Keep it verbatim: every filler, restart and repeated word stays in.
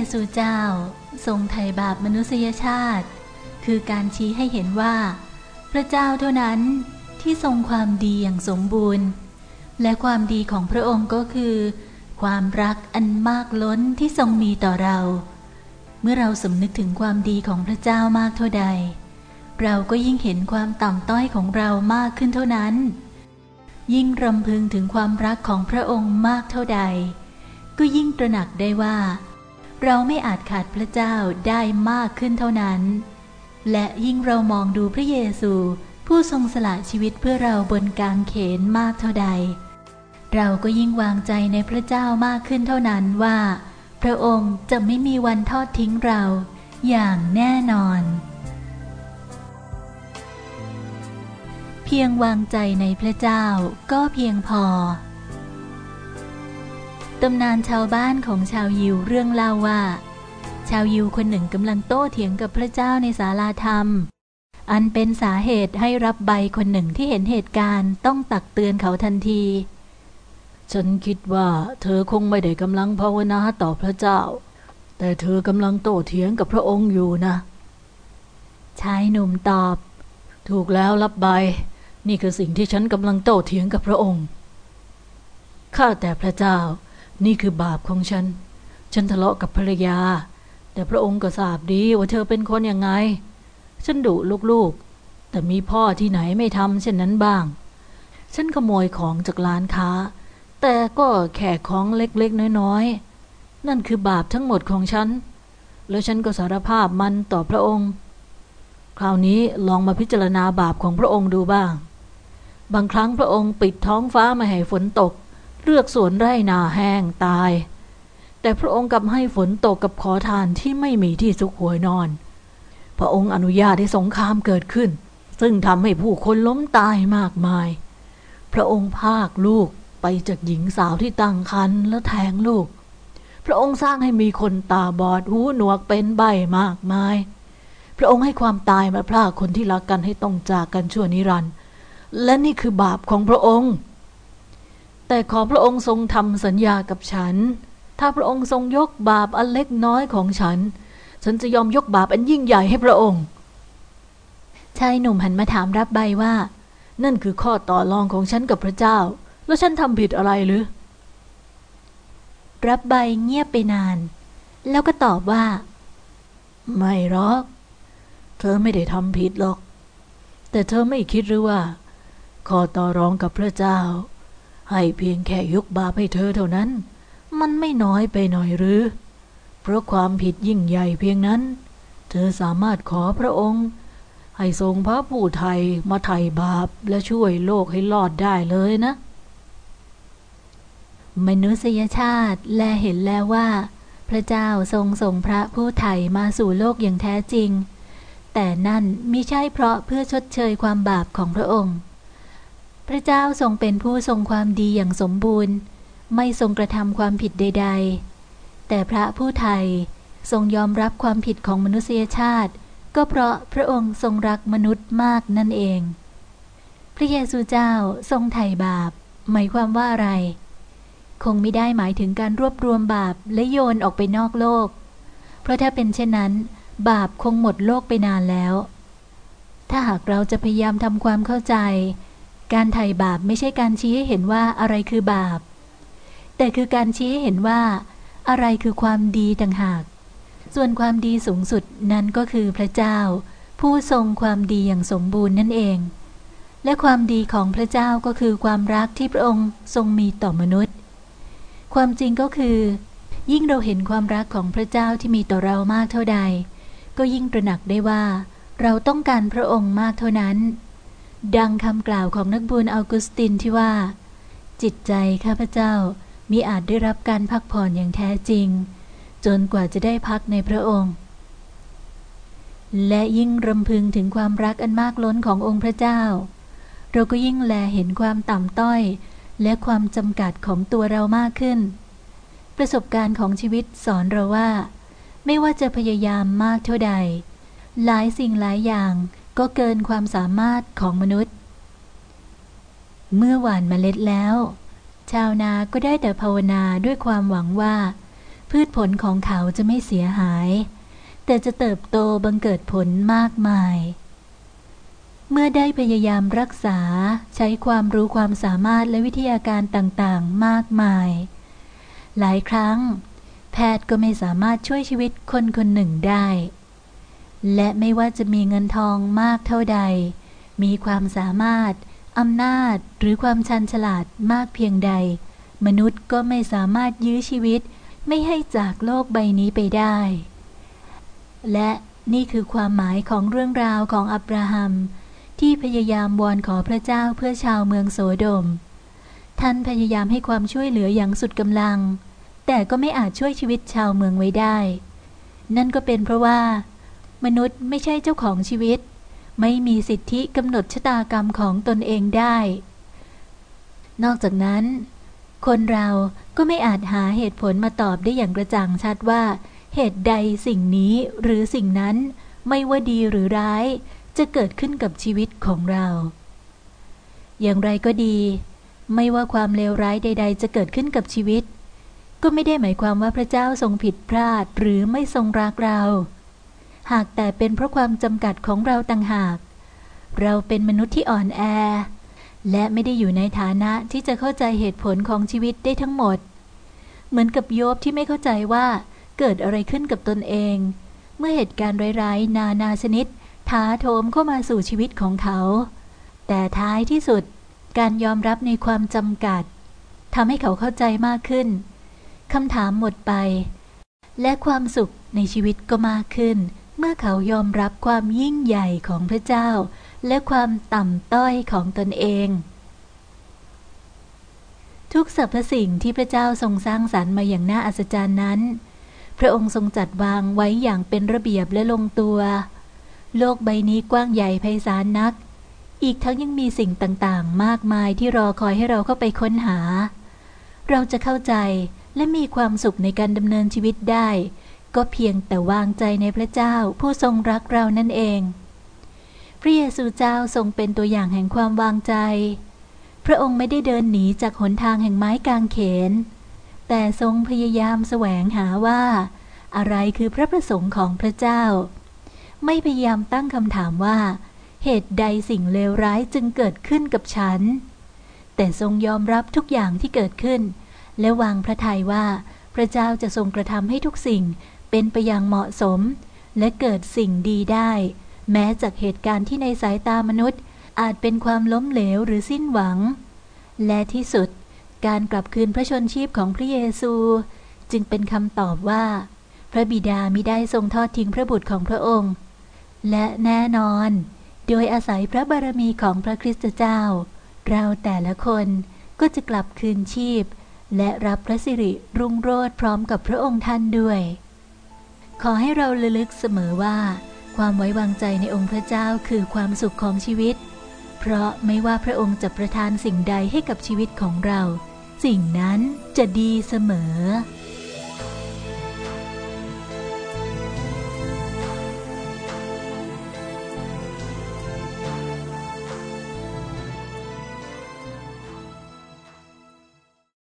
ซูเจ้าทรงไถ่บาปมนุษยชาติคือการชี้ให้เห็นว่าพระเจ้าเท่านั้นที่ทรงความดีอย่างสมบูรณ์และความดีของพระองค์ก็คือความรักอันมากล้นที่ทรงมีต่อเราเมื่อเราสำนึกถึงความดีของพระเจ้ามากเท่าใดเราก็ยิ่งเห็นความต่ำต้อยของเรามากขึ้นเท่านั้นยิ่งรำพึงถึงความรักของพระองค์มากเท่าใดก็ยิ่งตระหนักได้ว่าเราไม่อาจขาดพระเจ้าได้มากขึ้นเท่านั้นและยิ่งเรามองดูพระเยซูผู้ทรงสละชีวิตเพื่อเราบนกางเขนมากเท่าใดเราก็ยิ่งวางใจในพระเจ้ามากขึ้นเท่านั้นว่าพระองค์จะไม่มีวันทอดทิ้งเราอย่างแน่นอนเพียงวางใจในพระเจ้าก็เพียงพอตำนานชาวบ้านของชาวยิวเรื่องเล่าว่าชาวยิวคนหนึ่งกำลังโต้เถียงกับพระเจ้าในศาลาธรรมอันเป็นสาเหตุให้รับใบคนหนึ่งที่เห็นเหตุการณ์ต้องตักเตือนเขาทันทีฉันคิดว่าเธอคงไม่ได้กำลังภาวนาต่อพระเจ้าแต่เธอกำลังโต้เถียงกับพระองค์อยู่นะชายหนุ่มตอบถูกแล้วรับใบนี่คือสิ่งที่ฉันกำลังโต้เถียงกับพระองค์ข้าแต่พระเจ้านี่คือบาปของฉันฉันทะเลาะกับภรรยาแต่พระองค์ก็ทราบดีว่าเธอเป็นคนยังไงฉันดุลูกๆแต่มีพ่อที่ไหนไม่ทำเช่นนั้นบ้างฉันขโมยของจากร้านค้าแต่ก็แค่ของเล็กๆน้อยๆนั่นคือบาปทั้งหมดของฉันแล้วฉันก็สารภาพมันต่อพระองค์คราวนี้ลองมาพิจารณาบาปของพระองค์ดูบ้างบางครั้งพระองค์ปิดท้องฟ้าไม่ให้ฝนตกเลือกสวนไร่นาแห้งตายแต่พระองค์กลับให้ฝนตกกับขอทานที่ไม่มีที่ซุกหัวนอนพระองค์อนุญาตให้สงครามเกิดขึ้นซึ่งทำให้ผู้คนล้มตายมากมายพระองค์พากลูกไปจากหญิงสาวที่ตั้งครรภ์และแทงลูกพระองค์สร้างให้มีคนตาบอดหูหนวกเป็นใบ้มากมายพระองค์ให้ความตายมาพรากคนที่รักกันให้ต้องจากกันชั่วนิรันดร์และนี่คือบาปของพระองค์แต่ขอพระองค์ทรงทำสัญญากับฉันถ้าพระองค์ทรงยกบาปอันเล็กน้อยของฉันฉันจะยอมยกบาปอันยิ่งใหญ่ให้พระองค์ชายหนุ่มหันมาถามรับใบว่านั่นคือข้อต่อรองของฉันกับพระเจ้าแล้วฉันทำผิดอะไรหรือรับใบเงียบไปนานแล้วก็ตอบว่าไม่หรอกเธอไม่ได้ทำผิดหรอกแต่เธอไม่คิดหรือว่าข้อต่อรองกับพระเจ้าให้เพียงแค่ยกบาปให้เธอเท่านั้นมันไม่น้อยไปหน่อยหรือเพราะความผิดยิ่งใหญ่เพียงนั้นเธอสามารถขอพระองค์ให้ทรงพระผู้ไถ่มาไถ่บาปและช่วยโลกให้รอดได้เลยนะมนุษยชาติแลเห็นแล้วว่าพระเจ้าทรงส่งพระผู้ไถ่มาสู่โลกอย่างแท้จริงแต่นั่นมิใช่เพราะเพื่อชดเชยความบาปของพระองค์พระเจ้าทรงเป็นผู้ทรงความดีอย่างสมบูรณ์ไม่ทรงกระทำความผิดใดๆแต่พระผู้ไถ่ทรงยอมรับความผิดของมนุษยชาติก็เพราะพระองค์ทรงรักมนุษย์มากนั่นเองพระเยซูเจ้าทรงไถ่บาปหมายความว่าอะไรคงไม่ได้หมายถึงการรวบรวมบาปและโยนออกไปนอกโลกเพราะถ้าเป็นเช่นนั้นบาปคงหมดโลกไปนานแล้วถ้าหากเราจะพยายามทำความเข้าใจการไถ่บาปไม่ใช่การชี้ให้เห็นว่าอะไรคือบาปแต่คือการชี้ให้เห็นว่าอะไรคือความดีต่างหากส่วนความดีสูงสุดนั้นก็คือพระเจ้าผู้ทรงความดีอย่างสมบูรณ์นั่นเองและความดีของพระเจ้าก็คือความรักที่พระองค์ทรงมีต่อมนุษย์ความจริงก็คือยิ่งเราเห็นความรักของพระเจ้าที่มีต่อเรามากเท่าใดก็ยิ่งตระหนักได้ว่าเราต้องการพระองค์มากเท่านั้นดังคำกล่าวของนักบุญออกุสตินที่ว่าจิตใจข้าพเจ้ามิอาจได้รับการพักผ่อนอย่างแท้จริงจนกว่าจะได้พักในพระองค์และยิ่งรำพึงถึงความรักอันมากล้นขององค์พระเจ้าเราก็ยิ่งแลเห็นความต่ำต้อยและความจำกัดของตัวเรามากขึ้นประสบการณ์ของชีวิตสอนเราว่าไม่ว่าจะพยายามมากเท่าใดหลายสิ่งหลายอย่างก็เกินความสามารถของมนุษย์เมื่อหว่านเมล็ดแล้วชาวนาก็ได้แต่ภาวนาด้วยความหวังว่าพืชผลของเขาจะไม่เสียหายแต่จะเติบโตบังเกิดผลมากมายเมื่อได้พยายามรักษาใช้ความรู้ความสามารถและวิทยาการต่างๆมากมายหลายครั้งแพทย์ก็ไม่สามารถช่วยชีวิตคนคนหนึ่งได้และไม่ว่าจะมีเงินทองมากเท่าใดมีความสามารถอำนาจหรือความชันฉลาดมากเพียงใดมนุษย์ก็ไม่สามารถยื้อชีวิตไม่ให้จากโลกใบนี้ไปได้และนี่คือความหมายของเรื่องราวของอับราฮัมที่พยายามวอนขอพระเจ้าเพื่อชาวเมืองโสโดมท่านพยายามให้ความช่วยเหลืออย่างสุดกำลังแต่ก็ไม่อาจช่วยชีวิตชาวเมืองไว้ได้นั่นก็เป็นเพราะว่ามนุษย์ไม่ใช่เจ้าของชีวิตไม่มีสิทธิกำหนดชะตากรรมของตนเองได้นอกจากนั้นคนเราก็ไม่อาจหาเหตุผลมาตอบได้อย่างกระจ่างชัดว่าเหตุใดสิ่งนี้หรือสิ่งนั้นไม่ว่าดีหรือร้ายจะเกิดขึ้นกับชีวิตของเราอย่างไรก็ดีไม่ว่าความเลวร้ายใดๆจะเกิดขึ้นกับชีวิตก็ไม่ได้หมายความว่าพระเจ้าทรงผิดพลาดหรือไม่ทรงรักเราหากแต่เป็นเพราะความจำกัดของเราต่างหากเราเป็นมนุษย์ที่อ่อนแอและไม่ได้อยู่ในฐานะที่จะเข้าใจเหตุผลของชีวิตได้ทั้งหมดเหมือนกับโยบที่ไม่เข้าใจว่าเกิดอะไรขึ้นกับตนเองเมื่อเหตุการณ์ร้ายๆนานาชนิดถาโถมเข้ามาสู่ชีวิตของเขาแต่ท้ายที่สุดการยอมรับในความจำกัดทำให้เขาเข้าใจมากขึ้นคำถามหมดไปและความสุขในชีวิตก็มากขึ้นเมื่อเขายอมรับความยิ่งใหญ่ของพระเจ้าและความต่ำต้อยของตนเองทุกสรรพสิ่งที่พระเจ้าทรงสร้างสรรค์มาอย่างน่าอัศจรรย์นั้นพระองค์ทรงจัดวางไว้อย่างเป็นระเบียบและลงตัวโลกใบนี้กว้างใหญ่ไพศาลนักอีกทั้งยังมีสิ่งต่างๆมากมายที่รอคอยให้เราเข้าไปค้นหาเราจะเข้าใจและมีความสุขในการดำเนินชีวิตได้ก็เพียงแต่วางใจในพระเจ้าผู้ทรงรักเรานั่นเองพระเยซูเจ้าทรงเป็นตัวอย่างแห่งความวางใจพระองค์ไม่ได้เดินหนีจากหนทางแห่งไม้กางเขนแต่ทรงพยายามแสวงหาว่าอะไรคือพระประสงค์ของพระเจ้าไม่พยายามตั้งคำถามว่าเหตุใดสิ่งเลวร้ายจึงเกิดขึ้นกับฉันแต่ทรงยอมรับทุกอย่างที่เกิดขึ้นและวางพระทัยว่าพระเจ้าจะทรงกระทำให้ทุกสิ่งเป็นไปอย่างเหมาะสมและเกิดสิ่งดีได้แม้จากเหตุการณ์ที่ในสายตามนุษย์อาจเป็นความล้มเหลวหรือสิ้นหวังและที่สุดการกลับคืนพระชนชีพของพระเยซูจึงเป็นคำตอบว่าพระบิดามิได้ทรงทอดทิ้งพระบุตรของพระองค์และแน่นอนโดยอาศัยพระบารมีของพระคริสตเจ้าเราแต่ละคนก็จะกลับคืนชีพและรับพระสิริรุ่งโรจน์พร้อมกับพระองค์ท่านด้วยขอให้เราระลึกเสมอว่าความไว้วางใจในองค์พระเจ้าคือความสุขของชีวิตเพราะไม่ว่าพระองค์จะประทานสิ่งใดให้กับชีวิตของเราสิ่งนั้นจะดีเสมอ